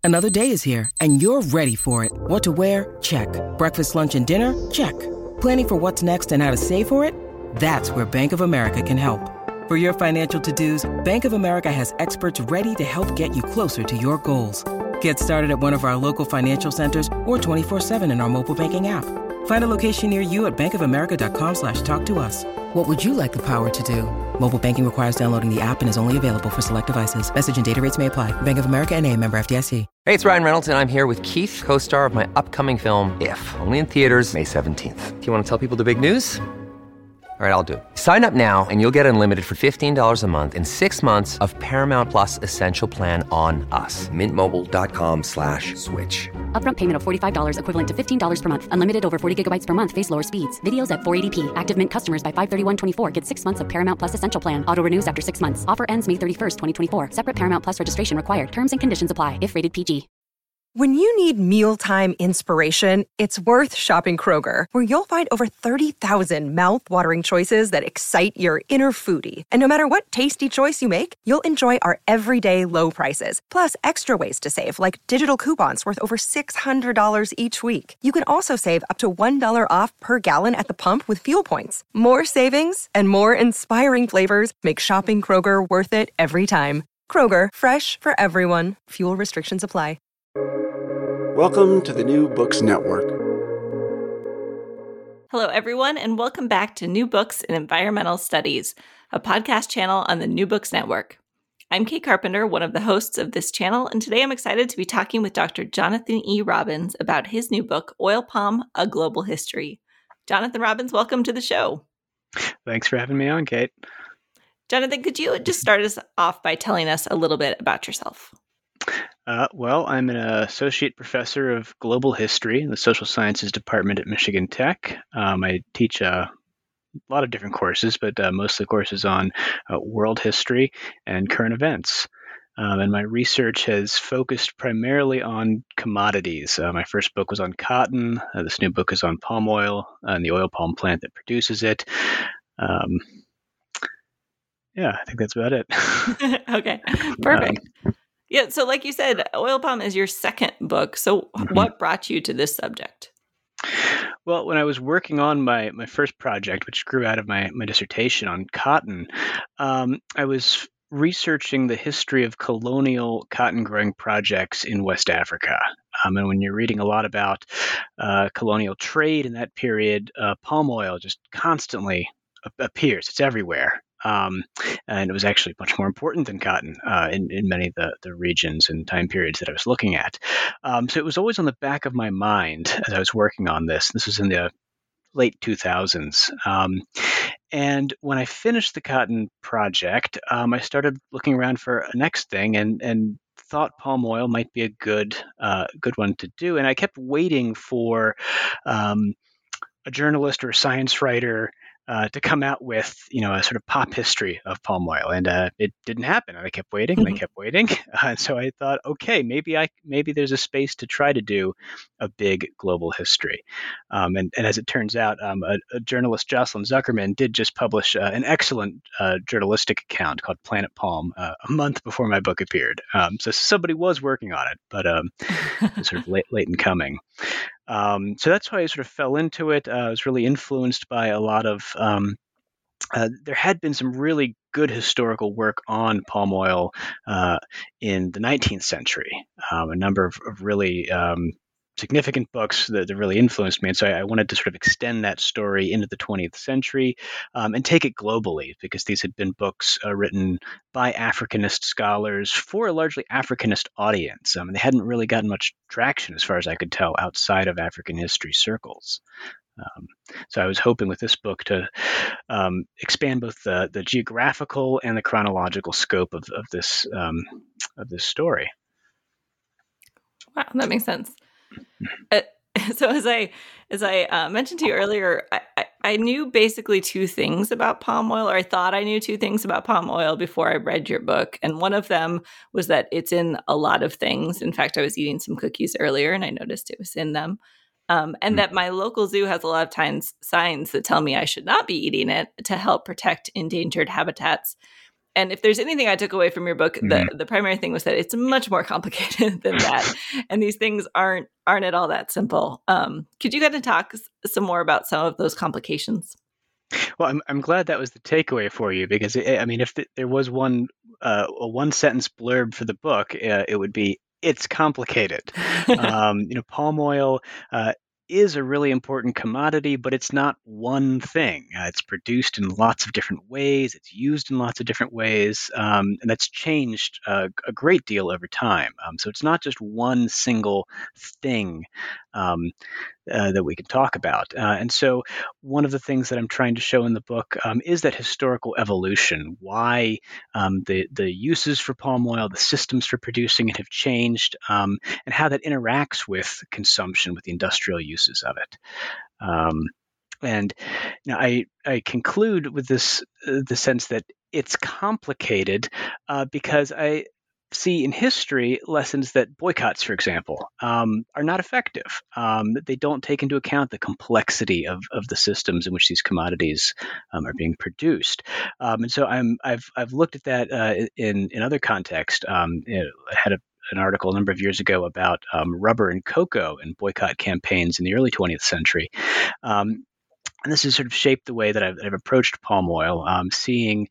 Another day is here, and you're ready for it. What to wear? Check. Breakfast, lunch, and dinner? Check. Planning for what's next and how to save for it? That's where Bank of America can help. For your financial to-dos, Bank of America has experts ready to help get you closer to your goals. Get started at one of our local financial centers or 24/7 in our mobile banking app. Find a location near you at bankofamerica.com/talktous. What would you like the power to do? Mobile banking requires downloading the app and is only available for select devices. Message and data rates may apply. Bank of America N.A., member FDIC. Hey, it's Ryan Reynolds, and I'm here with Keith, co-star of my upcoming film, If, only in theaters May 17th. Do you want to tell people the big news? All right, I'll do it. Sign up now and you'll get unlimited for $15 a month and 6 months of Paramount Plus Essential Plan on us. MintMobile.com/switch. Upfront payment of $45 equivalent to $15 per month. Unlimited over 40 gigabytes per month. Face lower speeds. Videos at 480p. Active Mint customers by 531.24 get 6 months of Paramount Plus Essential Plan. Auto renews after 6 months. Offer ends May 31st, 2024. Separate Paramount Plus registration required. Terms and conditions apply if rated PG. When you need mealtime inspiration, it's worth shopping Kroger, where you'll find over 30,000 mouth-watering choices that excite your inner foodie. And no matter what tasty choice you make, you'll enjoy our everyday low prices, plus extra ways to save, like digital coupons worth over $600 each week. You can also save up to $1 off per gallon at the pump with fuel points. More savings and more inspiring flavors make shopping Kroger worth it every time. Kroger, fresh for everyone. Fuel restrictions apply. Welcome to the New Books Network. Hello, everyone, and welcome back to New Books in Environmental Studies, a podcast channel on the New Books Network. I'm Kate Carpenter, one of the hosts of this channel, and today I'm excited to be talking with Dr. Jonathan E. Robbins about his new book, Oil Palm, A Global History. Jonathan Robbins, welcome to the show. Thanks for having me on, Kate. Jonathan, could you just start us off by telling us a little bit about yourself? Well, I'm an associate professor of global history in the social sciences department at Michigan Tech. I teach a lot of different courses, but mostly courses on world history and current events. And my research has focused primarily on commodities. My first book was on cotton. This new book is on palm oil and the oil palm plant that produces it. Yeah, I think that's about it. Okay, perfect. Yeah, so like you said, Oil Palm is your second book. So what brought you to this subject? Well, when I was working on my first project, which grew out of my dissertation on cotton, I was researching the history of colonial cotton growing projects in West Africa. And when you're reading a lot about colonial trade in that period, palm oil just constantly appears. It's everywhere. And it was actually much more important than cotton in many of the regions and time periods that I was looking at. So it was always on the back of my mind as I was working on this. This was in the late 2000s. And when I finished the cotton project, I started looking around for a next thing and thought palm oil might be a good one to do. And I kept waiting for a journalist or a science writer to come out with, a sort of pop history of palm oil, and it didn't happen. And I kept waiting, and I kept waiting. And so I thought, okay, maybe there's a space to try to do a big global history. And as it turns out, a journalist, Jocelyn Zuckerman, did just publish an excellent journalistic account called Planet Palm a month before my book appeared. So somebody was working on it, but it was sort of late in coming. So that's why I sort of fell into it. I was really influenced by a lot of, there had been some really good historical work on palm oil in the 19th century, a number of really significant books that really influenced me. And so I wanted to sort of extend that story into the 20th century and take it globally, because these had been books written by Africanist scholars for a largely Africanist audience. They hadn't really gotten much traction, as far as I could tell, outside of African history circles. So I was hoping with this book to expand both the geographical and the chronological scope of this story. Wow, that makes sense. So as I mentioned to you earlier, I knew basically two things about palm oil, or I thought I knew two things about palm oil before I read your book. And one of them was that it's in a lot of things. In fact, I was eating some cookies earlier and I noticed it was in them. And that my local zoo has a lot of times signs that tell me I should not be eating it to help protect endangered habitats. And if there's anything I took away from your book, the primary thing was that it's much more complicated than that, and these things aren't at all that simple. Could you kind of talk some more about some of those complications? Well, I'm glad that was the takeaway for you, because if there was a one sentence blurb for the book, it would be, it's complicated. Palm oil is a really important commodity, but it's not one thing. It's produced in lots of different ways. It's used in lots of different ways, and that's changed a great deal over time. So it's not just one single thing that we can talk about. And so one of the things that I'm trying to show in the book is that historical evolution, why the uses for palm oil, the systems for producing it have changed, and how that interacts with consumption, with the industrial uses of it. And I conclude with the sense that it's complicated because I see in history lessons that boycotts, for example, are not effective. They don't take into account the complexity of the systems in which these commodities are being produced. And so I've looked at that in other contexts. I had an article a number of years ago about rubber and cocoa and boycott campaigns in the early 20th century. And this has sort of shaped the way that I've approached palm oil, seeing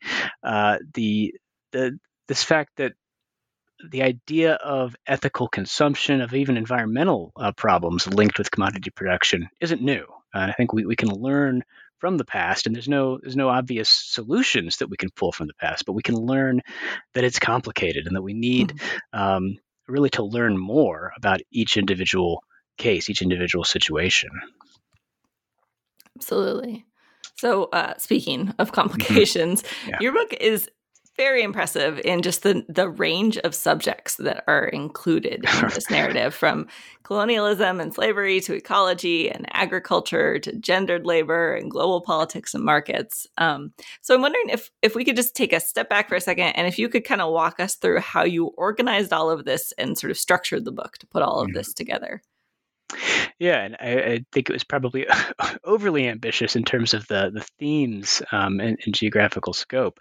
this fact that the idea of ethical consumption, of even environmental problems linked with commodity production, isn't new. I think we can learn from the past, and there's no obvious solutions that we can pull from the past, but we can learn that it's complicated and that we need really to learn more about each individual case, each individual situation. Absolutely. So speaking of complications, your book is very impressive in just the range of subjects that are included in this narrative, from colonialism and slavery to ecology and agriculture to gendered labor and global politics and markets. So I'm wondering if we could just take a step back for a second, and if you could kind of walk us through how you organized all of this and sort of structured the book to put all of this together. Yeah, and I think it was probably overly ambitious in terms of the themes and geographical scope.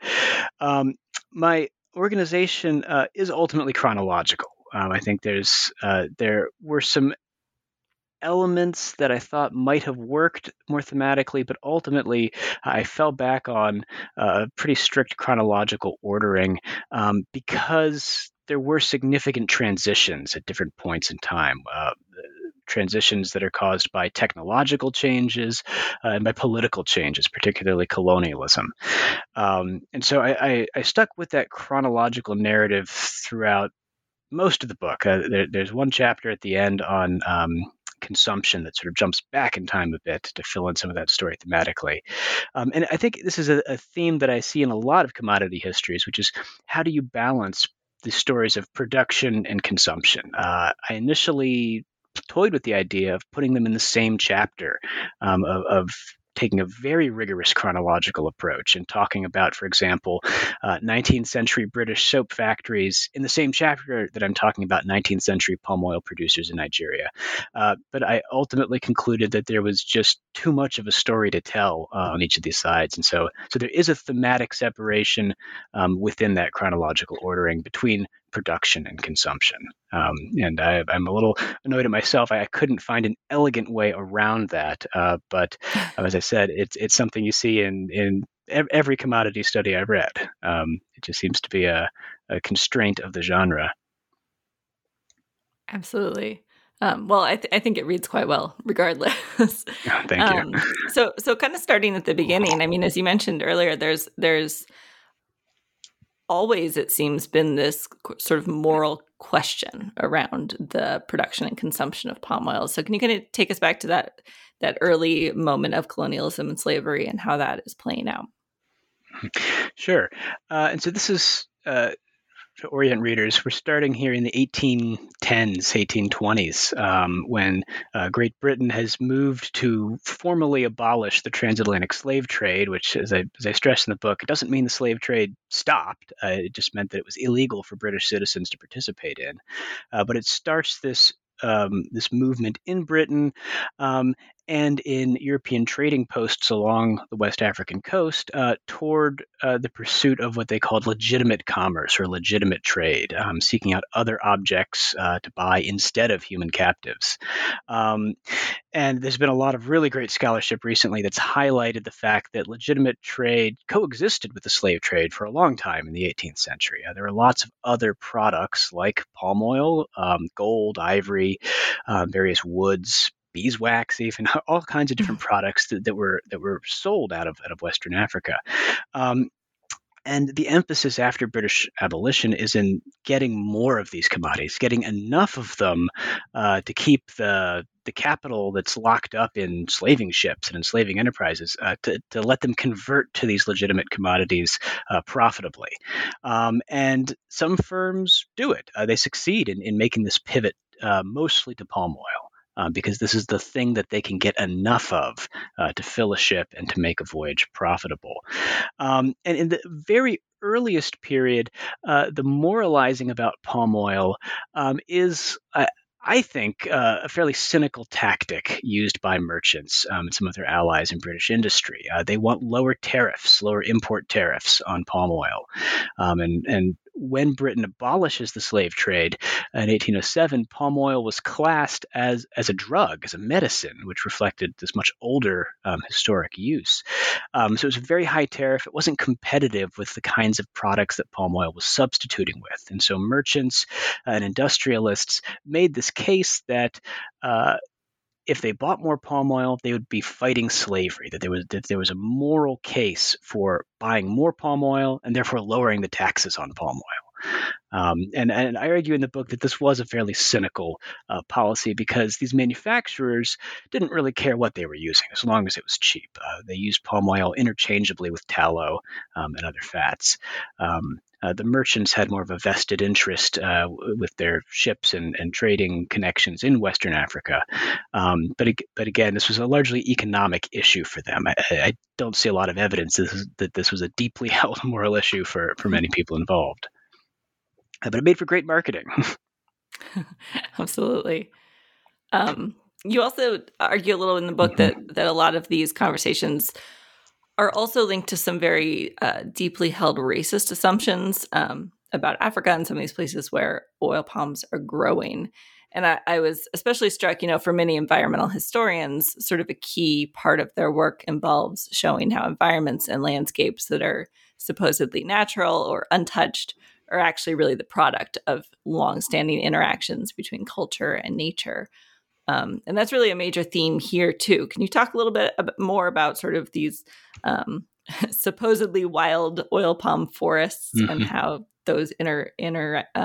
My organization is ultimately chronological. I think there were some elements that I thought might have worked more thematically, but ultimately I fell back on pretty strict chronological ordering because there were significant transitions at different points in time. Transitions that are caused by technological changes and by political changes, particularly colonialism. And so I stuck with that chronological narrative throughout most of the book. There's one chapter at the end on consumption that sort of jumps back in time a bit to fill in some of that story thematically. And I think this is a theme that I see in a lot of commodity histories, which is how do you balance the stories of production and consumption? I initially toyed with the idea of putting them in the same chapter, of taking a very rigorous chronological approach and talking about, for example, 19th century British soap factories in the same chapter that I'm talking about 19th century palm oil producers in Nigeria. But I ultimately concluded that there was just too much of a story to tell on each of these sides. And so there is a thematic separation within that chronological ordering between production and consumption. And I'm a little annoyed at myself. I couldn't find an elegant way around that. But as I said, it's something you see in every commodity study I've read. It just seems to be a constraint of the genre. Absolutely. Well, I think it reads quite well, regardless. Thank you. So kind of starting at the beginning. I mean, as you mentioned earlier, there's always, it seems, been this sort of moral question around the production and consumption of palm oil. So can you kind of take us back to that early moment of colonialism and slavery and how that is playing out? Sure. And so this is, to orient readers, we're starting here in the 1810s, 1820s, when Great Britain has moved to formally abolish the transatlantic slave trade, which, as I stress in the book, it doesn't mean the slave trade stopped. It just meant that it was illegal for British citizens to participate in. But it starts this movement in Britain, and and in European trading posts along the West African coast toward the pursuit of what they called legitimate commerce or legitimate trade, seeking out other objects to buy instead of human captives. And there's been a lot of really great scholarship recently that's highlighted the fact that legitimate trade coexisted with the slave trade for a long time in the 18th century. There were lots of other products like palm oil, gold, ivory, various woods, beeswax, even all kinds of different products that were sold out of Western Africa. And the emphasis after British abolition is in getting more of these commodities, getting enough of them to keep the capital that's locked up in slaving ships and enslaving enterprises to let them convert to these legitimate commodities profitably. And some firms do it. They succeed in making this pivot mostly to palm oil. Because this is the thing that they can get enough of to fill a ship and to make a voyage profitable. And in the very earliest period, the moralizing about palm oil is, I think, a fairly cynical tactic used by merchants and some of their allies in British industry. They want lower tariffs, lower import tariffs on palm oil. And when Britain abolishes the slave trade in 1807, palm oil was classed as a drug, as a medicine, which reflected this much older historic use. So it was a very high tariff. It wasn't competitive with the kinds of products that palm oil was substituting with. And so merchants and industrialists made this case that if they bought more palm oil, they would be fighting slavery, that there was a moral case for buying more palm oil and therefore lowering the taxes on palm oil. And I argue in the book that this was a fairly cynical policy because these manufacturers didn't really care what they were using as long as it was cheap. They used palm oil interchangeably with tallow and other fats. The merchants had more of a vested interest with their ships and trading connections in Western Africa. But again, this was a largely economic issue for them. I don't see a lot of evidence that this was a deeply held moral issue for many people involved. But it made for great marketing. Absolutely. You also argue a little in the book that a lot of these conversations are also linked to some very deeply held racist assumptions about Africa and some of these places where oil palms are growing. And I was especially struck, for many environmental historians, sort of a key part of their work involves showing how environments and landscapes that are supposedly natural or untouched are actually really the product of longstanding interactions between culture and nature. And that's really a major theme here, too. Can you talk a little bit more about sort of these supposedly wild oil palm forests and how those interact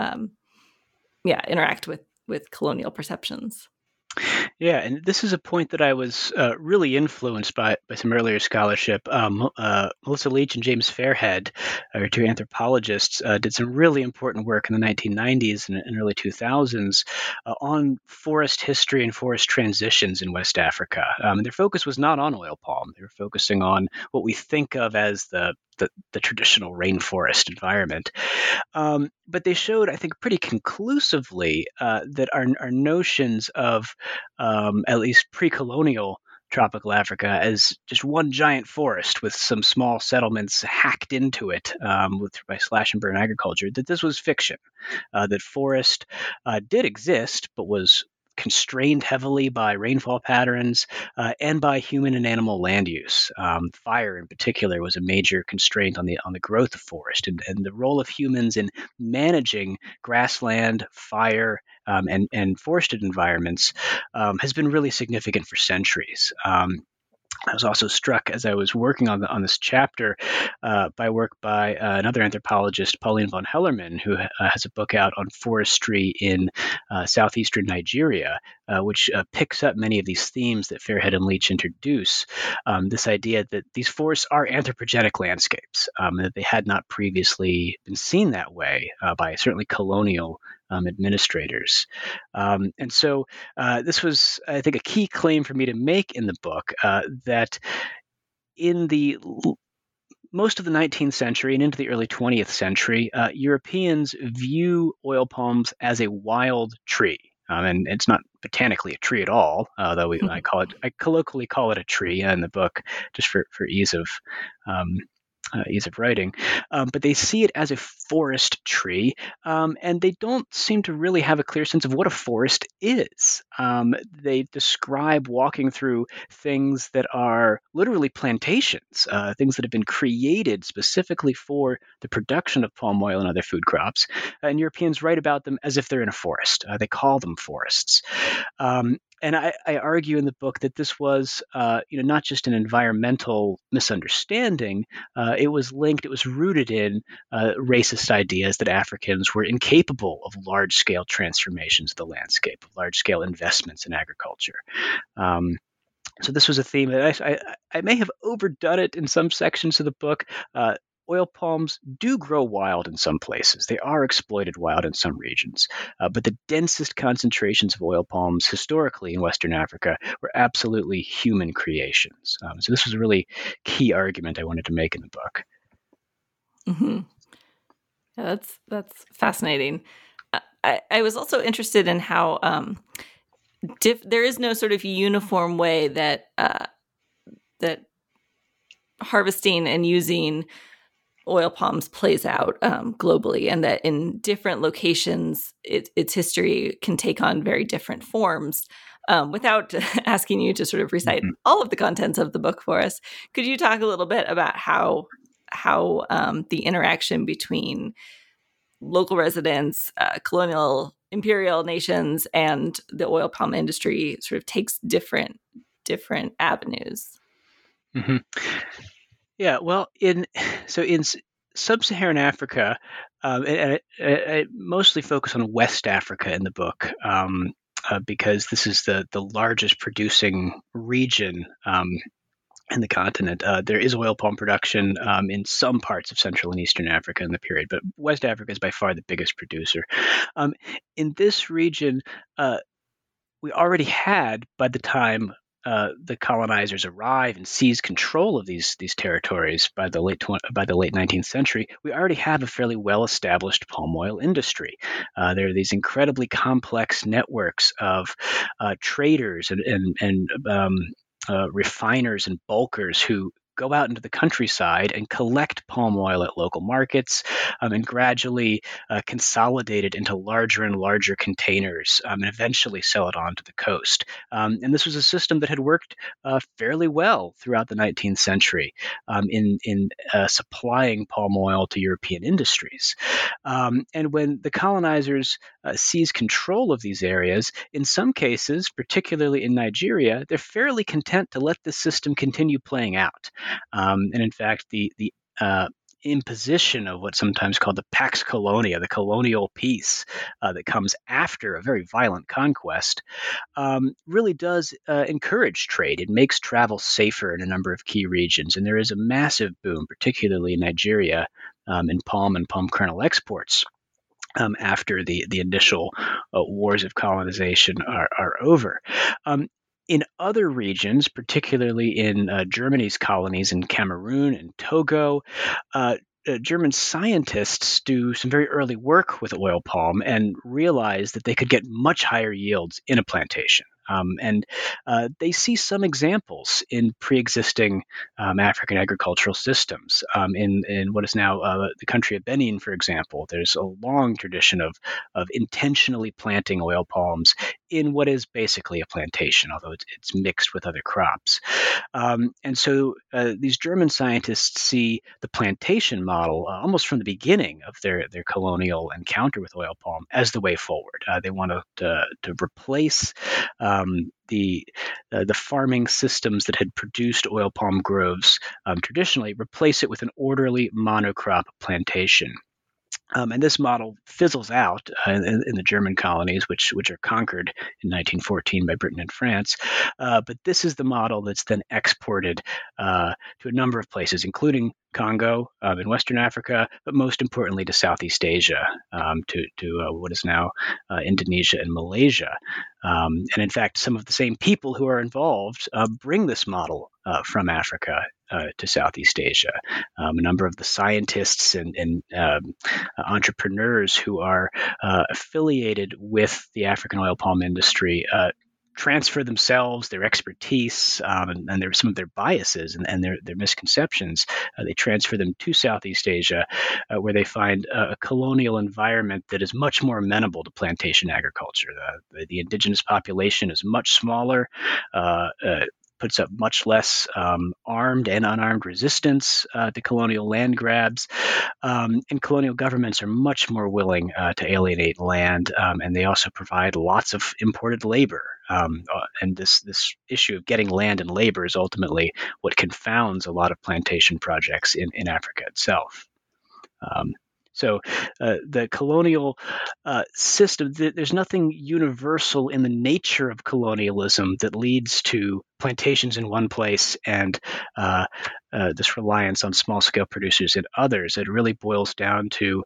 with colonial perceptions? Yeah, and this is a point that I was really influenced by some earlier scholarship. Melissa Leach and James Fairhead, our two anthropologists, did some really important work in the 1990s and early 2000s on forest history and forest transitions in West Africa. And their focus was not on oil palm. They were focusing on what we think of as the traditional rainforest environment. But they showed, I think, pretty conclusively that our notions of at least pre-colonial tropical Africa as just one giant forest with some small settlements hacked into it by slash and burn agriculture, that this was fiction, that forest did exist, but was constrained heavily by rainfall patterns and by human and animal land use. Fire, in particular, was a major constraint on the growth of forest, and the role of humans in managing grassland, fire, and forested environments has been really significant for centuries. I was also struck as I was working on this chapter by work by another anthropologist, Pauline von Hellerman, who has a book out on forestry in southeastern Nigeria, which picks up many of these themes that Fairhead and Leach introduce. This idea that these forests are anthropogenic landscapes, that they had not previously been seen that way by certainly colonial administrators. And so this was, I think, a key claim for me to make in the book, that in the most of the 19th century and into the early 20th century, Europeans view oil palms as a wild tree. And it's not botanically a tree at all, though I colloquially call it a tree in the book, just for um, ease of writing. But they see it as a forest tree, and they don't seem to really have a clear sense of what a forest is. They describe walking through things that are literally plantations, things that have been created specifically for the production of palm oil and other food crops. And Europeans write about them as if they're in a forest. They call them forests. And I argue in the book that this was, not just an environmental misunderstanding. It was rooted in racist ideas that Africans were incapable of large-scale transformations of the landscape, of large-scale investments in agriculture. So this was a theme that I may have overdone it in some sections of the book. Oil palms do grow wild in some places. They are exploited wild in some regions. But the densest concentrations of oil palms historically in Western Africa were absolutely human creations. So this was a really key argument I wanted to make in the book. Mm-hmm. Yeah, that's fascinating. I was also interested in how there is no sort of uniform way that that harvesting and using oil palms plays out globally, and that in different locations, its history can take on very different forms. Without asking you to sort of recite all of the contents of the book for us, could you talk a little bit about how the interaction between local residents, colonial imperial nations, and the oil palm industry sort of takes different avenues? Mm-hmm. Yeah, well, in sub-Saharan Africa, and I mostly focus on West Africa in the book, because this is the largest producing region in the continent. There is oil palm production in some parts of Central and Eastern Africa in the period, but West Africa is by far the biggest producer. In this region, we already had, by the time the colonizers arrive and seize control of these territories by the late 19th century, we already have a fairly well-established palm oil industry. There are these incredibly complex networks of traders and refiners and bulkers who go out into the countryside and collect palm oil at local markets, and gradually consolidate it into larger and larger containers, and eventually sell it on to the coast. And this was a system that had worked fairly well throughout the 19th century in supplying palm oil to European industries. And when the colonizers seized control of these areas, in some cases, particularly in Nigeria, they're fairly content to let this system continue playing out. And in fact, the imposition of what's sometimes called the Pax Colonia, the colonial peace that comes after a very violent conquest, really does encourage trade. It makes travel safer in a number of key regions. And there is a massive boom, particularly in Nigeria, in palm and palm kernel exports. After the initial wars of colonization are over. In other regions, particularly in Germany's colonies in Cameroon and Togo, German scientists do some very early work with oil palm and realize that they could get much higher yields in a plantation. And they see some examples in pre-existing African agricultural systems. In what is now the country of Benin, for example, there's a long tradition of intentionally planting oil palms in what is basically a plantation, although it's mixed with other crops. And so these German scientists see the plantation model almost from the beginning of their colonial encounter with oil palm as the way forward. They want to replace the farming systems that had produced oil palm groves traditionally, replace it with an orderly monocrop plantation. And this model fizzles out in the German colonies, which are conquered in 1914 by Britain and France. But this is the model that's then exported to a number of places, including Congo, in Western Africa, but most importantly to Southeast Asia, to what is now Indonesia and Malaysia. And in fact, some of the same people who are involved bring this model from Africa to Southeast Asia. A number of the scientists and entrepreneurs who are affiliated with the African oil palm industry transfer themselves, their expertise, and some of their biases and their misconceptions. They transfer them to Southeast Asia, where they find a colonial environment that is much more amenable to plantation agriculture. The indigenous population is much smaller, puts up much less armed and unarmed resistance to colonial land grabs. And colonial governments are much more willing to alienate land, and they also provide lots of imported labor. And this issue of getting land and labor is ultimately what confounds a lot of plantation projects in Africa itself. So the colonial system, there's nothing universal in the nature of colonialism that leads to plantations in one place and this reliance on small-scale producers in others. It really boils down to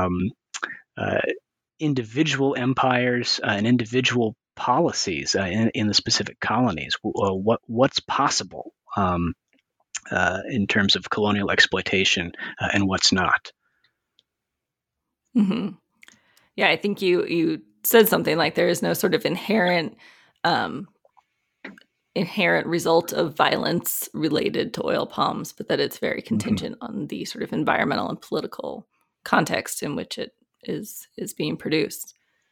individual empires and individual policies in the specific colonies. What's possible in terms of colonial exploitation and what's not. Mm-hmm. Yeah, I think you said something like there is no sort of inherent result of violence related to oil palms, but that it's very contingent on the sort of environmental and political context in which it is being produced.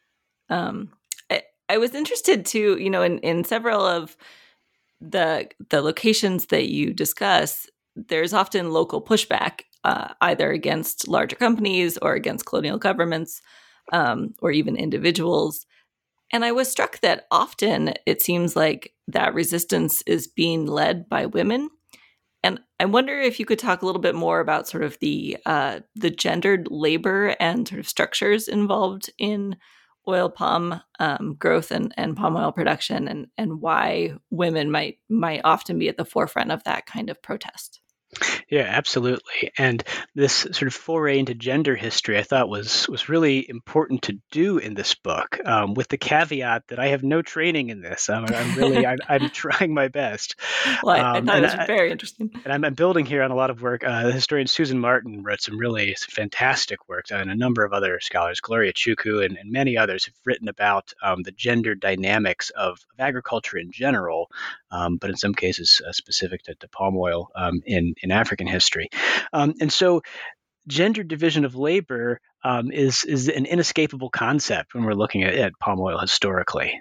I was interested too, in several of the locations that you discuss, there's often local pushback, either against larger companies or against colonial governments, or even individuals. And I was struck that often it seems like that resistance is being led by women. And I wonder if you could talk a little bit more about sort of the gendered labor and sort of structures involved in oil palm growth and palm oil production, and why women might often be at the forefront of that kind of protest. Yeah, absolutely. And this sort of foray into gender history, I thought was really important to do in this book, with the caveat that I have no training in this. I'm trying my best. Well, I thought it was very interesting. And I'm building here on a lot of work. The historian Susan Martin wrote some fantastic work, and a number of other scholars, Gloria Chukwu and many others, have written about the gender dynamics of agriculture in general, but in some cases specific to palm oil in African history. And so gender division of labor is an inescapable concept when we're looking at palm oil historically.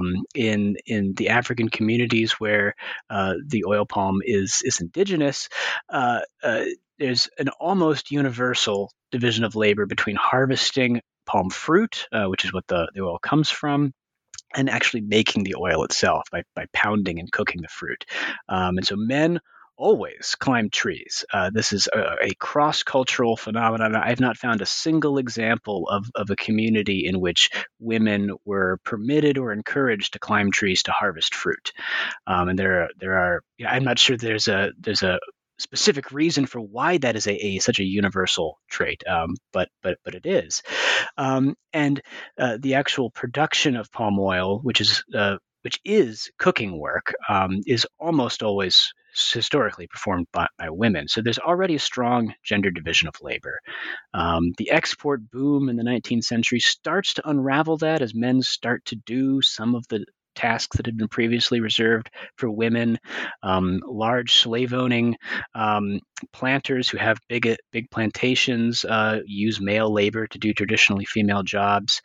In the African communities where the oil palm is indigenous, there's an almost universal division of labor between harvesting palm fruit, which is what the oil comes from, and actually making the oil itself by pounding and cooking the fruit. And so men always climb trees. This is a cross-cultural phenomenon. I've not found a single example of a community in which women were permitted or encouraged to climb trees to harvest fruit. And there are. I'm not sure there's a specific reason for why that is such a universal trait, but it is. And the actual production of palm oil, which is cooking work, is almost always historically performed by women. So there's already a strong gender division of labor. The export boom in the 19th century starts to unravel that as men start to do some of the tasks that had been previously reserved for women. Large slave-owning planters who have big plantations use male labor to do traditionally female jobs.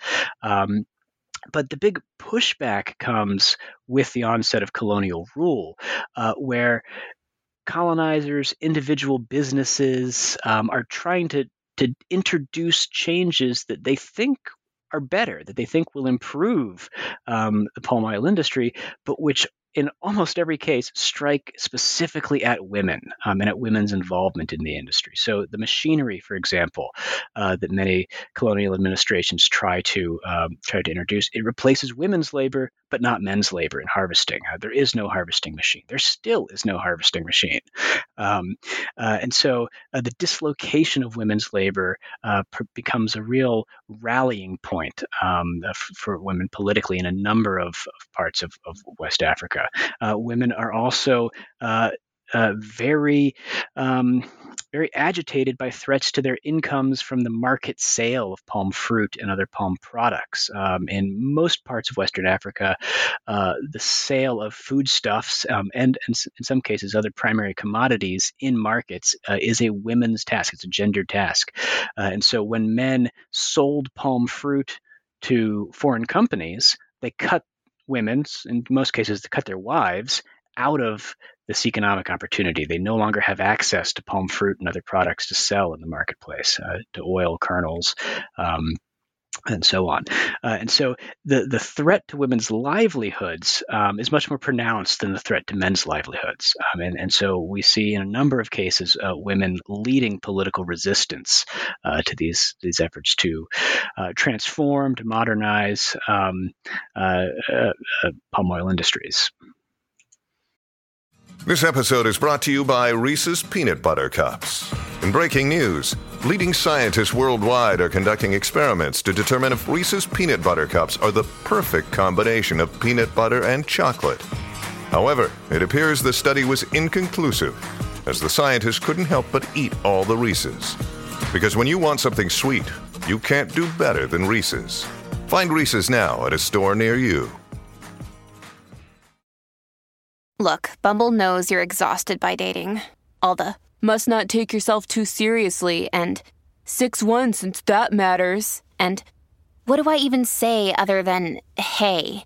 But the big pushback comes with the onset of colonial rule, where colonizers, individual businesses are trying to introduce changes that they think are better, that they think will improve the palm oil industry, but which in almost every case, strike specifically at women and at women's involvement in the industry. So the machinery, for example, that many colonial administrations try to introduce, it replaces women's labor, but not men's labor in harvesting. There is no harvesting machine. There still is no harvesting machine. And so the dislocation of women's labor becomes a real rallying point for women politically in a number of parts of West Africa. Women are also very agitated by threats to their incomes from the market sale of palm fruit and other palm products. In most parts of Western Africa, the sale of foodstuffs and in some cases other primary commodities in markets is a women's task. It's a gendered task. And so when men sold palm fruit to foreign companies, they cut women, in most cases, they cut their wives out of this economic opportunity. They no longer have access to palm fruit and other products to sell in the marketplace, to oil kernels, and so on. And so the threat to women's livelihoods is much more pronounced than the threat to men's livelihoods. And so we see in a number of cases women leading political resistance to these efforts to transform, to modernize palm oil industries. This episode is brought to you by Reese's Peanut Butter Cups. In breaking news, leading scientists worldwide are conducting experiments to determine if Reese's Peanut Butter Cups are the perfect combination of peanut butter and chocolate. However, it appears the study was inconclusive, as the scientists couldn't help but eat all the Reese's. Because when you want something sweet, you can't do better than Reese's. Find Reese's now at a store near you. Look, Bumble knows you're exhausted by dating. All the, must not take yourself too seriously, and 6'1" since that matters, and what do I even say other than, hey?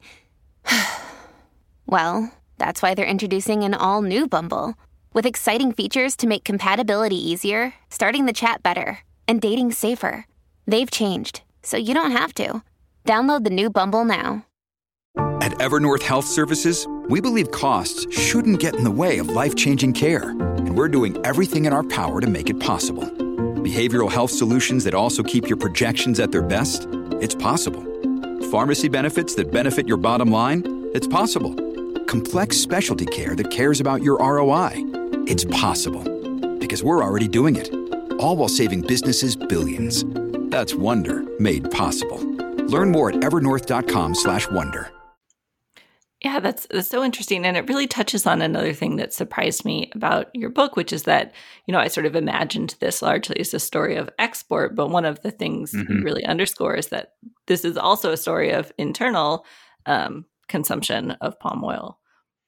Well, that's why they're introducing an all-new Bumble, with exciting features to make compatibility easier, starting the chat better, and dating safer. They've changed, so you don't have to. Download the new Bumble now. At Evernorth Health Services, we believe costs shouldn't get in the way of life-changing care, and we're doing everything in our power to make it possible. Behavioral health solutions that also keep your projections at their best? It's possible. Pharmacy benefits that benefit your bottom line? It's possible. Complex specialty care that cares about your ROI? It's possible. Because we're already doing it. All while saving businesses billions. That's Wonder made possible. Learn more at evernorth.com/wonder. Yeah, that's so interesting. And it really touches on another thing that surprised me about your book, which is that, I sort of imagined this largely as a story of export. But one of the things you really underscore is that this is also a story of internal consumption of palm oil.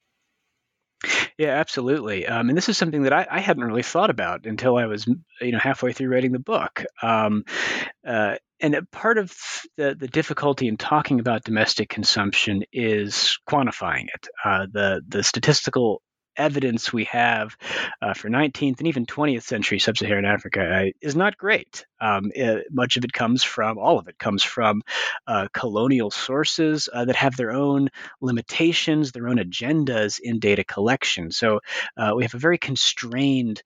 Yeah, absolutely. And this is something that I hadn't really thought about until I was, halfway through writing the book. And a part of the difficulty in talking about domestic consumption is quantifying it. The statistical evidence we have for 19th and even 20th century sub-Saharan Africa is not great. Much of it comes from, all of it comes from colonial sources that have their own limitations, their own agendas in data collection. So we have a very constrained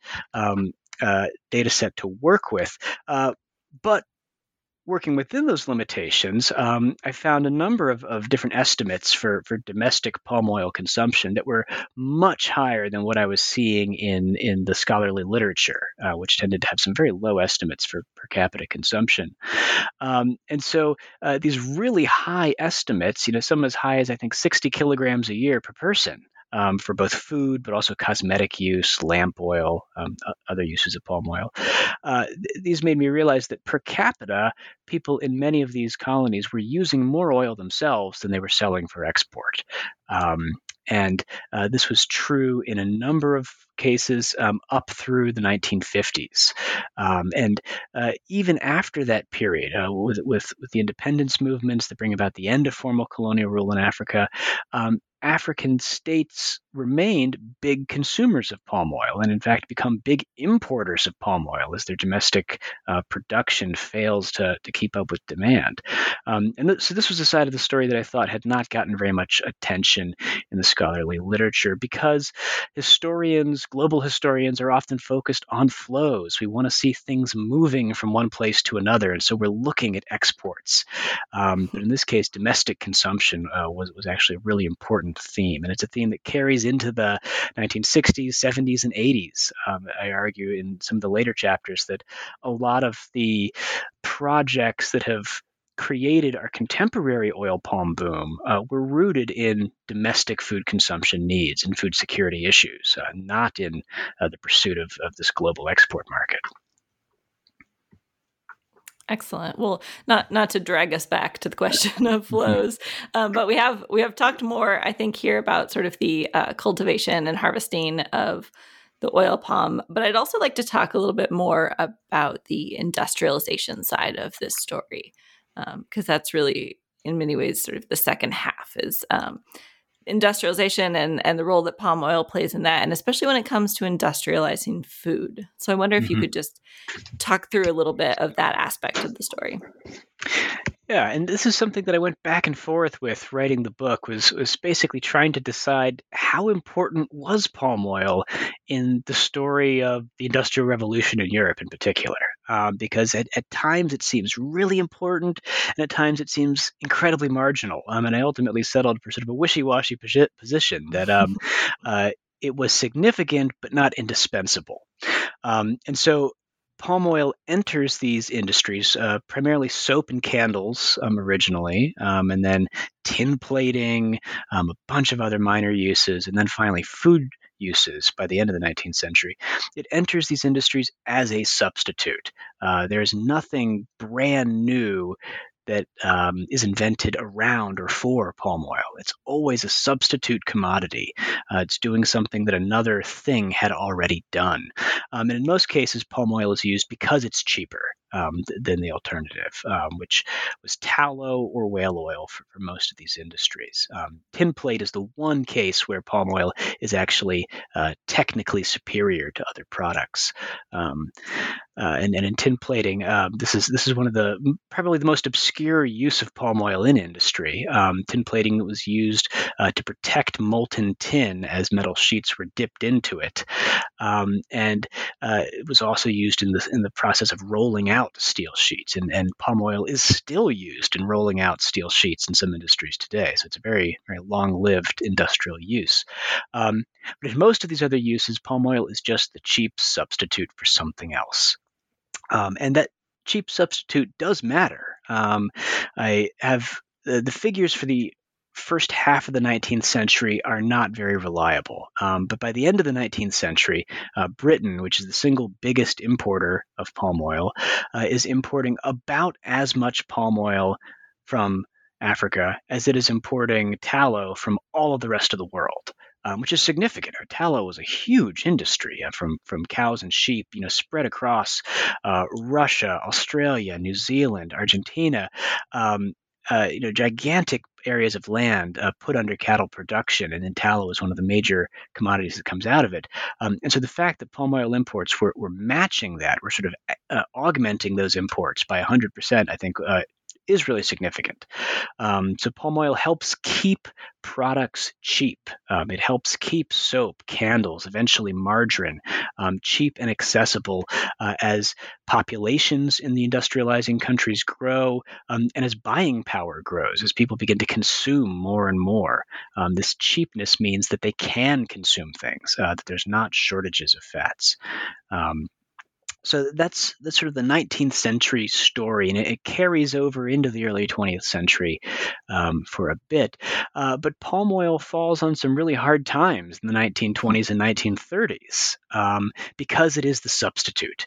data set to work with. But working within those limitations, I found a number of different estimates for domestic palm oil consumption that were much higher than what I was seeing in the scholarly literature, which tended to have some very low estimates for per capita consumption. And so these really high estimates, some as high as I think 60 kilograms a year per person, for both food, but also cosmetic use, lamp oil, other uses of palm oil. These made me realize that per capita, people in many of these colonies were using more oil themselves than they were selling for export. And this was true in a number of cases up through the 1950s. And even after that period, with the independence movements that bring about the end of formal colonial rule in Africa, African states remained big consumers of palm oil and, in fact, become big importers of palm oil as their domestic production fails to keep up with demand. So this was a side of the story that I thought had not gotten very much attention in the scholarly literature because global historians, are often focused on flows. We want to see things moving from one place to another, and so we're looking at exports. But in this case, domestic consumption was actually a really important theme, and it's a theme that carries into the 1960s, 70s, and 80s. I argue in some of the later chapters that a lot of the projects that have created our contemporary oil palm boom were rooted in domestic food consumption needs and food security issues, not in the pursuit of this global export market. Excellent. Well, not to drag us back to the question of flows, but we have talked more, I think, here about sort of the cultivation and harvesting of the oil palm. But I'd also like to talk a little bit more about the industrialization side of this story, because that's really, in many ways, sort of the second half is industrialization and the role that palm oil plays in that, and especially when it comes to industrializing food. So I wonder if you could just talk through a little bit of that aspect of the story. Yeah, and this is something that I went back and forth with writing the book, was basically trying to decide how important was palm oil in the story of the Industrial Revolution in Europe in particular. Because at times it seems really important, and at times it seems incredibly marginal. And I ultimately settled for sort of a wishy-washy position that it was significant but not indispensable. And so palm oil enters these industries, primarily soap and candles originally, and then tin plating, a bunch of other minor uses, and then finally food uses by the end of the 19th century. It enters these industries as a substitute. There's nothing brand new that is invented around or for palm oil. It's always a substitute commodity. It's doing something that another thing had already done. And in most cases, palm oil is used because it's cheaper than the alternative, which was tallow or whale oil for most of these industries. Tin plate is the one case where palm oil is actually technically superior to other products. And in tin plating, this is one of the probably the most obscure use of palm oil in industry. Tin plating was used to protect molten tin as metal sheets were dipped into it, and it was also used in the process of rolling out steel sheets. And palm oil is still used in rolling out steel sheets in some industries today. So it's a very, very long-lived industrial use. But in most of these other uses, palm oil is just the cheap substitute for something else. And that cheap substitute does matter. I have the figures for the first half of the 19th century are not very reliable. But by the end of the 19th century, Britain, which is the single biggest importer of palm oil, is importing about as much palm oil from Africa as it is importing tallow from all of the rest of the world. Which is significant. Tallow was a huge industry from cows and sheep, spread across Russia, Australia, New Zealand, Argentina, gigantic areas of land put under cattle production, and then tallow is one of the major commodities that comes out of it. And so the fact that palm oil imports were matching that, were sort of augmenting those imports by 100%, I think, is really significant. So palm oil helps keep products cheap. It helps keep soap, candles, eventually margarine, cheap and accessible as populations in the industrializing countries grow, and as buying power grows, as people begin to consume more and more. This cheapness means that they can consume things, that there's not shortages of fats. So that's sort of the 19th century story, and it carries over into the early 20th century for a bit. But palm oil falls on some really hard times in the 1920s and 1930s because it is the substitute.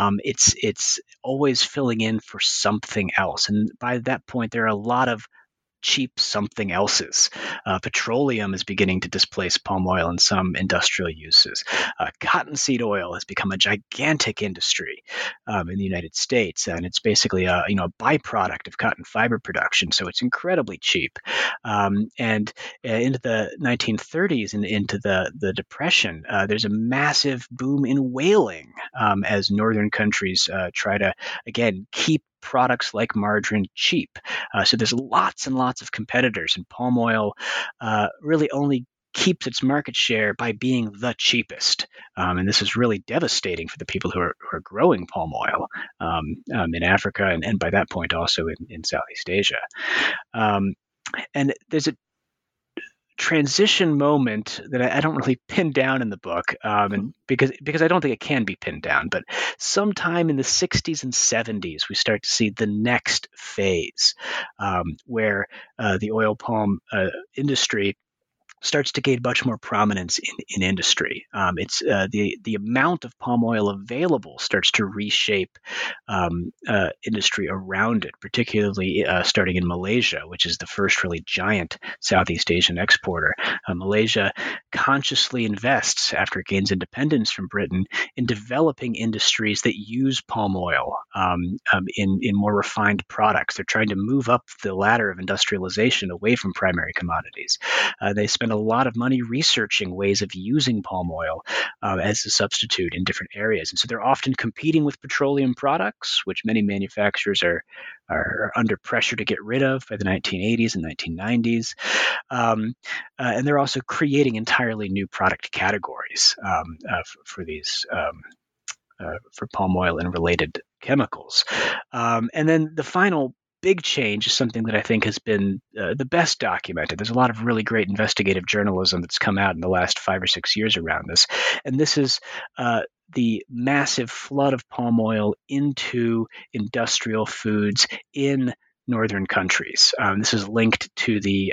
It's always filling in for something else, and by that point, there are a lot of cheap something else's. Petroleum is beginning to displace palm oil in some industrial uses. Cottonseed oil has become a gigantic industry in the United States, and it's basically a byproduct of cotton fiber production, so it's incredibly cheap. And into the 1930s and into the Depression, there's a massive boom in whaling as northern countries try to, again, keep products like margarine cheap. So there's lots and lots of competitors, and palm oil really only keeps its market share by being the cheapest. And this is really devastating for the people who are growing palm oil in Africa and by that point also in Southeast Asia. And there's a transition moment that I don't really pin down in the book, and because I don't think it can be pinned down. But sometime in the 60s and 70s, we start to see the next phase where the oil palm industry starts to gain much more prominence in industry. It's the amount of palm oil available starts to reshape industry around it, particularly starting in Malaysia, which is the first really giant Southeast Asian exporter. Malaysia consciously invests, after it gains independence from Britain, in developing industries that use palm oil in more refined products. They're trying to move up the ladder of industrialization away from primary commodities. They spend a lot of money researching ways of using palm oil as a substitute in different areas. And so they're often competing with petroleum products, which many manufacturers are under pressure to get rid of by the 1980s and 1990s. And they're also creating entirely new product categories for these for palm oil and related chemicals. And then the final big change is something that I think has been the best documented. There's a lot of really great investigative journalism that's come out in the last 5 or 6 years around this. And this is the massive flood of palm oil into industrial foods in northern countries. This is linked to the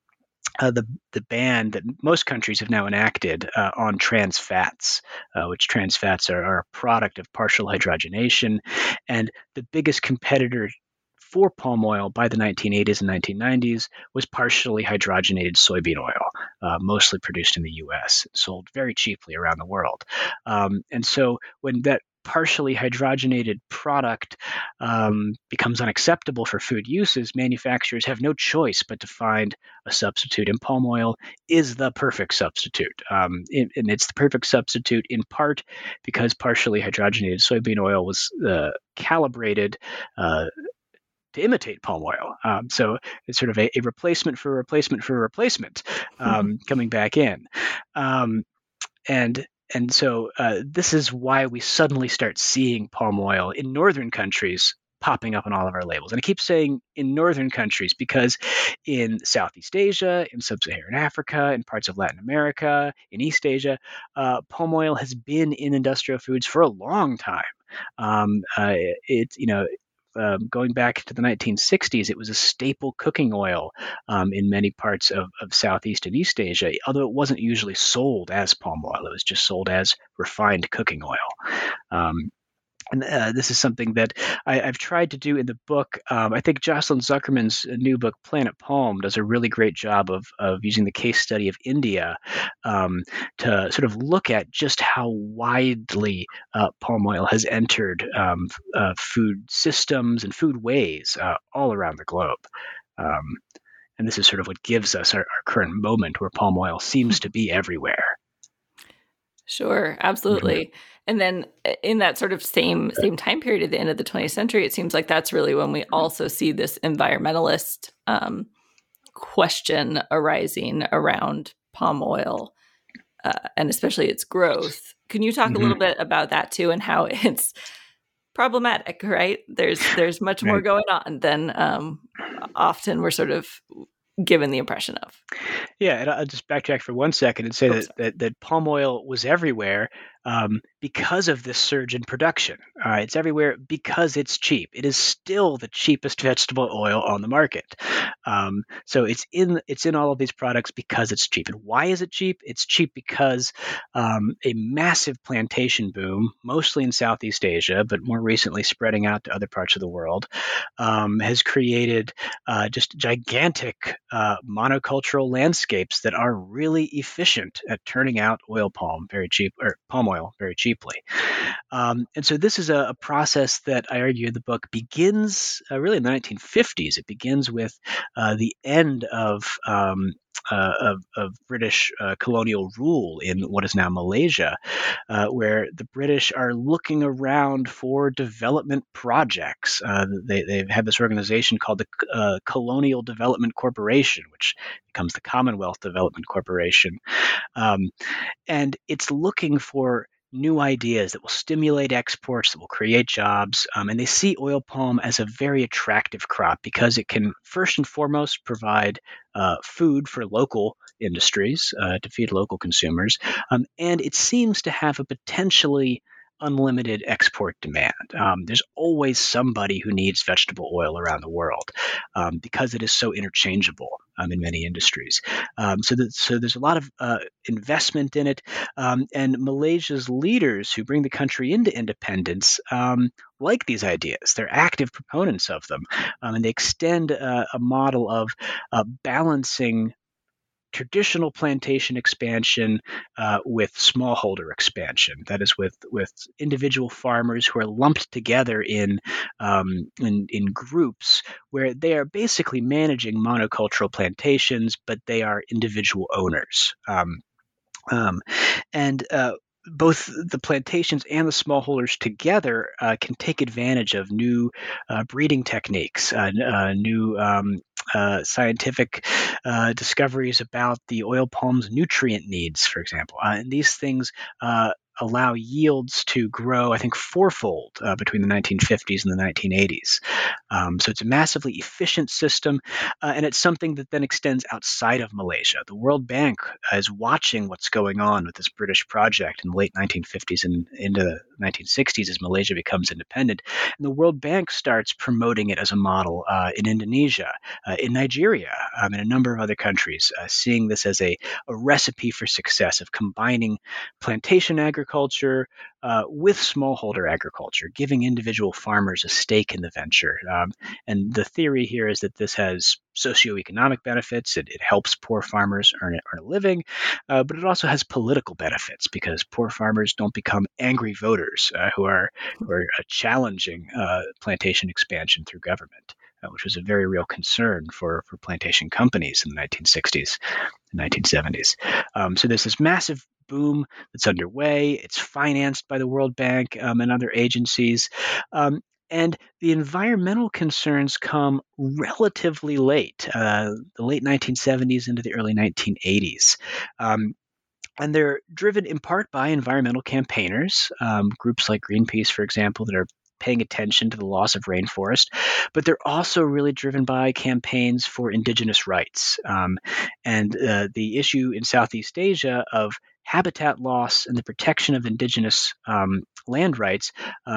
ban that most countries have now enacted on trans fats, which trans fats are a product of partial hydrogenation. And the biggest competitor for palm oil by the 1980s and 1990s was partially hydrogenated soybean oil, mostly produced in the U.S., sold very cheaply around the world. And so when that partially hydrogenated product becomes unacceptable for food uses, manufacturers have no choice but to find a substitute. And palm oil is the perfect substitute. And it's the perfect substitute in part because partially hydrogenated soybean oil was calibrated to imitate palm oil. So it's sort of a replacement for a replacement for a replacement coming back in. And so this is why we suddenly start seeing palm oil in northern countries popping up on all of our labels. And I keep saying in northern countries because in Southeast Asia, in sub-Saharan Africa, in parts of Latin America, in East Asia, palm oil has been in industrial foods for a long time. Going back to the 1960s, it was a staple cooking oil in many parts of Southeast and East Asia, although it wasn't usually sold as palm oil. It was just sold as refined cooking oil. And this is something that I've tried to do in the book. I think Jocelyn Zuckerman's new book, Planet Palm, does a really great job of using the case study of India to sort of look at just how widely palm oil has entered food systems and food ways all around the globe. And this is sort of what gives us our current moment where palm oil seems to be everywhere. Sure, absolutely. Mm-hmm. And then in that sort of same time period at the end of the 20th century, it seems like that's really when we also see this environmentalist question arising around palm oil and especially its growth. Can you talk a little bit about that too and how it's problematic, right? There's much more going on than often we're sort of given the impression of. Yeah, and I'll just backtrack for 1 second and say that palm oil was everywhere because of this surge in production. It's everywhere because it's cheap. It is still the cheapest vegetable oil on the market. So it's in all of these products because it's cheap. And why is it cheap? It's cheap because a massive plantation boom, mostly in Southeast Asia, but more recently spreading out to other parts of the world, has created just gigantic monocultural landscapes that are really efficient at turning out palm oil very cheaply. And so this is a process that I argue in the book begins really in the 1950s. It begins with the end of British colonial rule in what is now Malaysia, where the British are looking around for development projects. They have this organization called the Colonial Development Corporation, which becomes the Commonwealth Development Corporation. And it's looking for new ideas that will stimulate exports, that will create jobs. And they see oil palm as a very attractive crop because it can, first and foremost, provide food for local industries to feed local consumers. And it seems to have a potentially unlimited export demand. There's always somebody who needs vegetable oil around the world because it is so interchangeable in many industries. So there's a lot of investment in it. And Malaysia's leaders who bring the country into independence like these ideas. They're active proponents of them. And they extend a model of balancing traditional plantation expansion with smallholder expansion. That is, with individual farmers who are lumped together in groups where they are basically managing monocultural plantations, but they are individual owners. Both the plantations and the smallholders together can take advantage of new breeding techniques, new scientific discoveries about the oil palm's nutrient needs, for example. And these things allow yields to grow, I think, fourfold between the 1950s and the 1980s. So it's a massively efficient system, and it's something that then extends outside of Malaysia. The World Bank is watching what's going on with this British project in the late 1950s and into the 1960s as Malaysia becomes independent. And the World Bank starts promoting it as a model in Indonesia, in Nigeria, and a number of other countries, seeing this as a recipe for success of combining plantation agriculture with smallholder agriculture, giving individual farmers a stake in the venture. And the theory here is that this has socioeconomic benefits. It helps poor farmers earn a living, but it also has political benefits because poor farmers don't become angry voters who are challenging plantation expansion through government, which was a very real concern for plantation companies in the 1960s and 1970s. So there's this massive boom that's underway. It's financed by the World Bank and other agencies. And the environmental concerns come relatively late, the late 1970s into the early 1980s. And they're driven in part by environmental campaigners, groups like Greenpeace, for example, that are paying attention to the loss of rainforest, but they're also really driven by campaigns for indigenous rights. And the issue in Southeast Asia of habitat loss and the protection of indigenous land rights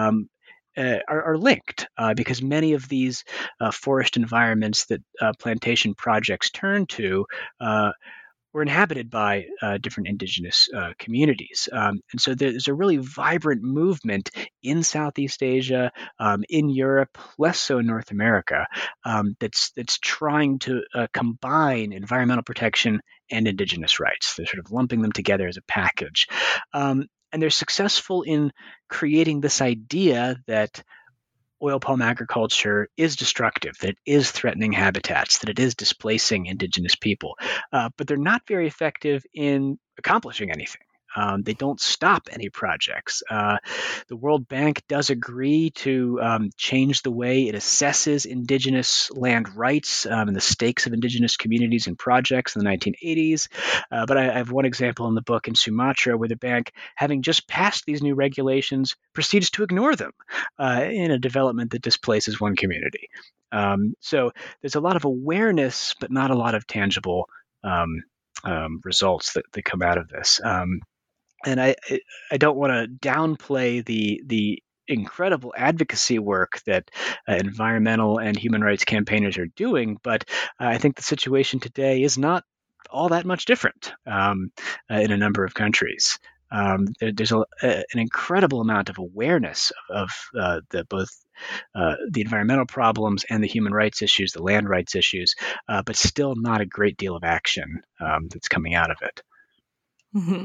are linked because many of these forest environments that plantation projects turn to were inhabited by different indigenous communities. And so there's a really vibrant movement in Southeast Asia, in Europe, less so in North America, that's trying to combine environmental protection and indigenous rights. They're sort of lumping them together as a package. And they're successful in creating this idea that oil palm agriculture is destructive, that it is threatening habitats, that it is displacing indigenous people. But they're not very effective in accomplishing anything. They don't stop any projects. The World Bank does agree to change the way it assesses indigenous land rights and the stakes of indigenous communities in projects in the 1980s. But I have one example in the book in Sumatra where the bank, having just passed these new regulations, proceeds to ignore them in a development that displaces one community. So there's a lot of awareness, but not a lot of tangible results that come out of this. And I don't want to downplay the incredible advocacy work that environmental and human rights campaigners are doing, but I think the situation today is not all that much different in a number of countries. There's an incredible amount of awareness of both the environmental problems and the human rights issues, the land rights issues, but still not a great deal of action that's coming out of it. Mm-hmm.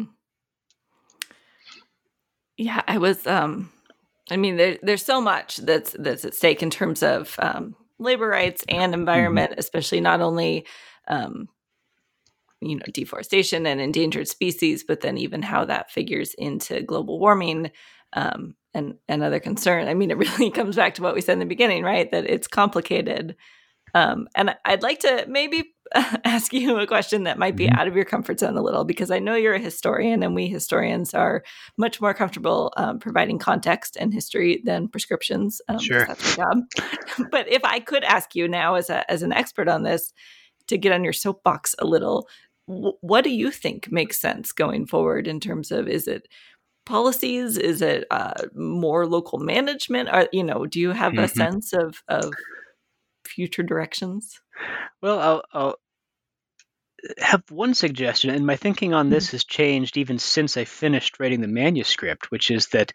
Yeah, I was. There's so much that's at stake in terms of labor rights and environment, especially not only deforestation and endangered species, but then even how that figures into global warming and other concerns. I mean, it really comes back to what we said in the beginning, right? That it's complicated. And I'd like to maybe ask you a question that might be out of your comfort zone a little, because I know you're a historian, and we historians are much more comfortable providing context and history than prescriptions. Sure. That's our job. But if I could ask you now, as an expert on this, to get on your soapbox a little, what do you think makes sense going forward in terms of, is it policies? Is it more local management? Or, do you have a sense of future directions? Well, I'll have one suggestion, and my thinking on this has changed even since I finished writing the manuscript, which is that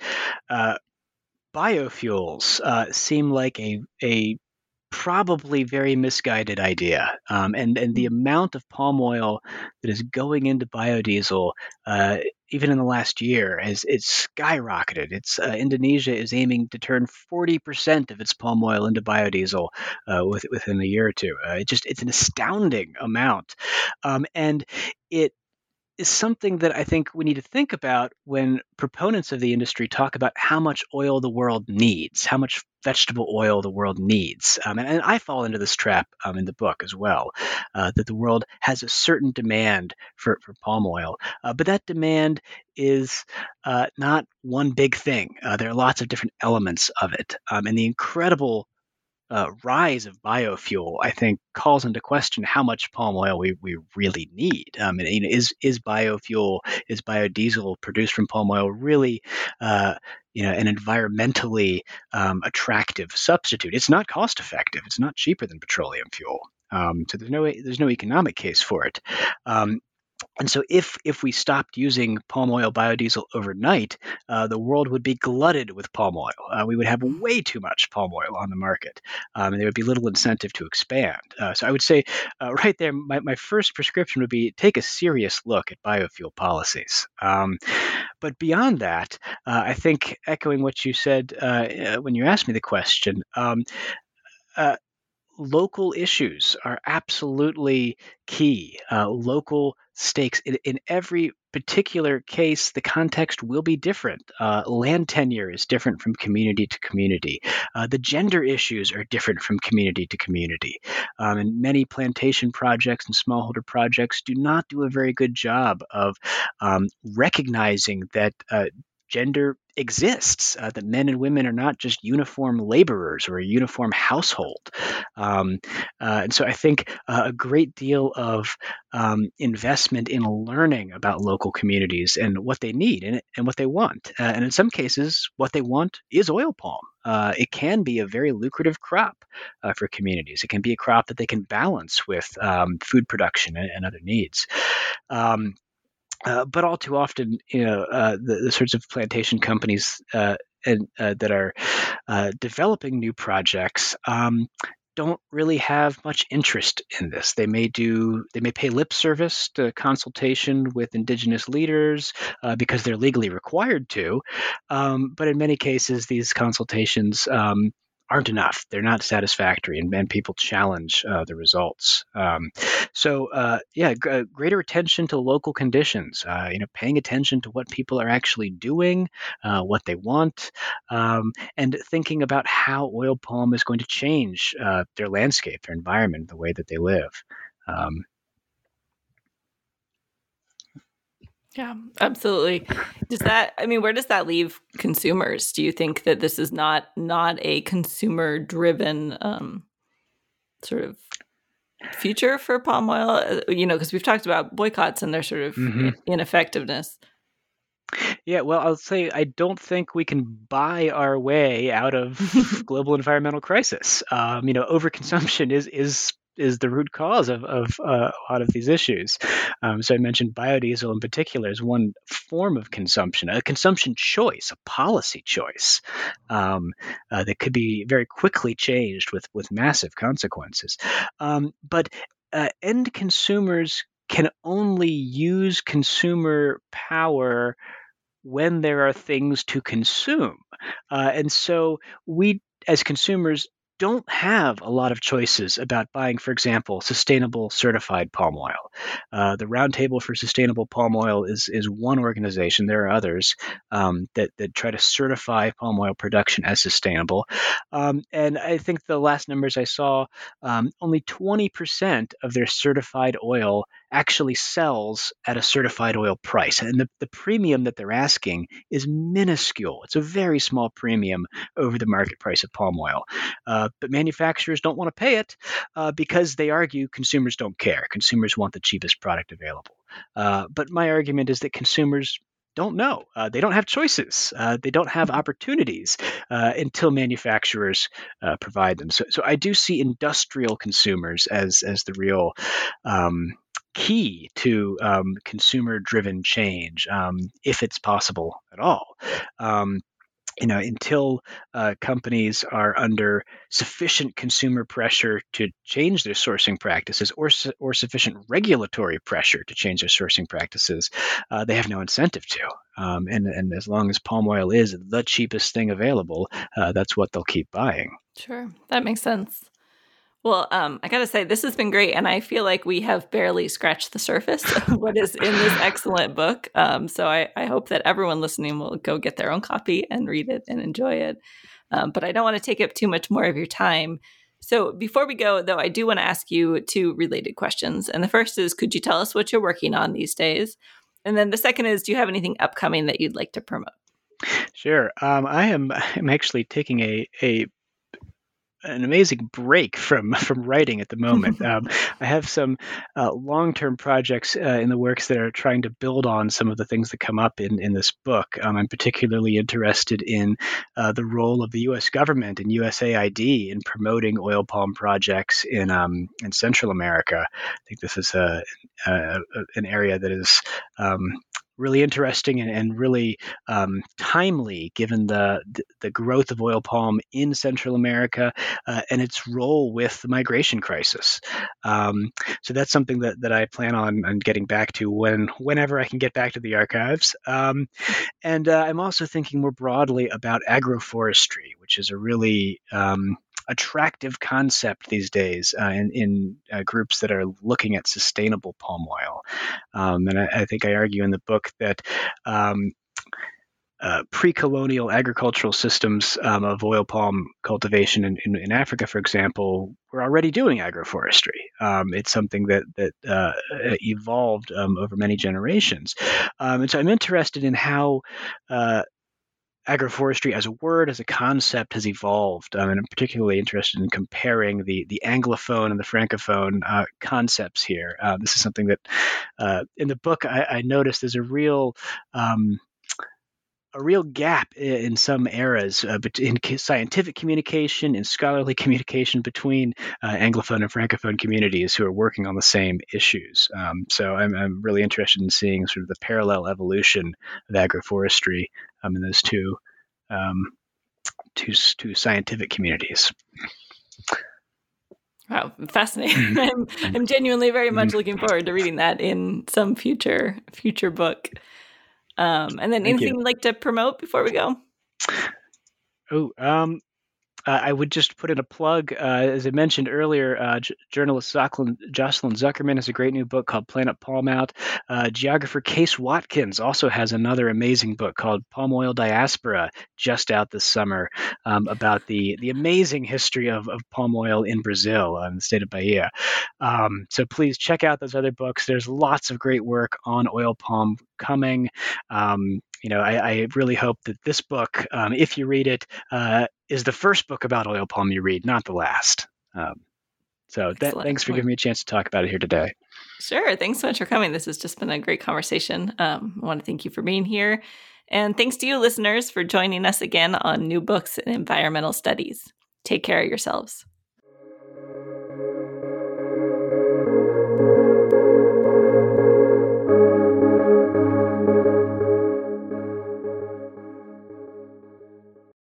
biofuels seem like a probably very misguided idea. And the amount of palm oil that is going into biodiesel, even in the last year, it's skyrocketed. Indonesia is aiming to turn 40% of its palm oil into biodiesel within a year or two. It's an astounding amount. And it is something that I think we need to think about when proponents of the industry talk about how much oil the world needs, how much vegetable oil the world needs. And I fall into this trap in the book as well, that the world has a certain demand for palm oil. But that demand is not one big thing. There are lots of different elements of it. And the incredible rise of biofuel, I think, calls into question how much palm oil we really need. Is biodiesel produced from palm oil really an environmentally attractive substitute? It's not cost effective. It's not cheaper than petroleum fuel. So there's no economic case for it. And so if we stopped using palm oil biodiesel overnight, the world would be glutted with palm oil. We would have way too much palm oil on the market, and there would be little incentive to expand. So I would say right there, my first prescription would be take a serious look at biofuel policies. But beyond that, I think, echoing what you said when you asked me the question, local issues are absolutely key. Local stakes. In every particular case, the context will be different. Land tenure is different from community to community. The gender issues are different from community to community. And many plantation projects and smallholder projects do not do a very good job of recognizing that gender exists, that men and women are not just uniform laborers or a uniform household. And so I think a great deal of investment in learning about local communities and what they need and what they want. And in some cases, what they want is oil palm. It can be a very lucrative crop for communities. It can be a crop that they can balance with food production and other needs. But all too often, the sorts of plantation companies that are developing new projects don't really have much interest in this. They may pay lip service to consultation with indigenous leaders because they're legally required to, but in many cases, these consultations aren't enough. They're not satisfactory, and people challenge the results. Greater attention to local conditions. Paying attention to what people are actually doing, what they want, and thinking about how oil palm is going to change their landscape, their environment, the way that they live. Yeah, absolutely. Where does that leave consumers? Do you think that this is not a consumer-driven sort of future for palm oil? Because we've talked about boycotts and their sort of ineffectiveness. Yeah, well, I'll say I don't think we can buy our way out of global environmental crisis. Overconsumption is the root cause of a lot of these issues. So I mentioned biodiesel in particular as one form of consumption, a consumption choice, a policy choice that could be very quickly changed with massive consequences. But end consumers can only use consumer power when there are things to consume. And so we, as consumers, don't have a lot of choices about buying, for example, sustainable certified palm oil. The Roundtable for Sustainable Palm Oil is one organization. There are others that try to certify palm oil production as sustainable. And I think the last numbers I saw, only 20% of their certified oil actually sells at a certified oil price. And the premium that they're asking is minuscule. It's a very small premium over the market price of palm oil. But manufacturers don't want to pay it because they argue consumers don't care. Consumers want the cheapest product available. But my argument is that consumers don't know. They don't have choices. They don't have opportunities until manufacturers provide them. So I do see industrial consumers as the real key to consumer-driven change, if it's possible at all. Until companies are under sufficient consumer pressure to change their sourcing practices or sufficient regulatory pressure to change their sourcing practices, they have no incentive to. And as long as palm oil is the cheapest thing available, that's what they'll keep buying. Sure. That makes sense. Well, I got to say, this has been great. And I feel like we have barely scratched the surface of what is in this excellent book. So I hope that everyone listening will go get their own copy and read it and enjoy it. But I don't want to take up too much more of your time. So before we go, though, I do want to ask you two related questions. And the first is, could you tell us what you're working on these days? And then the second is, do you have anything upcoming that you'd like to promote? Sure. I'm actually taking an amazing break from writing at the moment. I have some long-term projects in the works that are trying to build on some of the things that come up in this book. I'm particularly interested in the role of the U.S. government and USAID in promoting oil palm projects in Central America. I think this is an area that is really interesting and really timely, given the growth of oil palm in Central America and its role with the migration crisis. So that's something that I plan on getting back to whenever I can get back to the archives. And I'm also thinking more broadly about agroforestry, which is a really attractive concept these days in groups that are looking at sustainable palm oil. And I think I argue in the book that pre-colonial agricultural systems of oil palm cultivation in Africa, for example, were already doing agroforestry. It's something that evolved over many generations. And so I'm interested in how agroforestry as a word, as a concept, has evolved. And I'm particularly interested in comparing the Anglophone and the Francophone concepts here. This is something that in the book I noticed there's a real gap in some eras in scientific communication and scholarly communication between Anglophone and Francophone communities who are working on the same issues. So I'm really interested in seeing sort of the parallel evolution of agroforestry in those two scientific communities. Wow, fascinating. I'm genuinely very much looking forward to reading that in some future book. And then anything you'd like to promote before we go? I would just put in a plug. As I mentioned earlier, journalist Jocelyn Zuckerman has a great new book called Planet Palm Out. Geographer Case Watkins also has another amazing book called Palm Oil Diaspora, just out this summer, about the amazing history of palm oil in Brazil, in the state of Bahia. So please check out those other books. There's lots of great work on oil palm coming. I really hope that this book, if you read it, is the first book about oil palm you read, not the last. So thanks for giving me a chance to talk about it here today. Sure. Thanks so much for coming. This has just been a great conversation. I want to thank you for being here. And thanks to you listeners for joining us again on New Books in Environmental Studies. Take care of yourselves.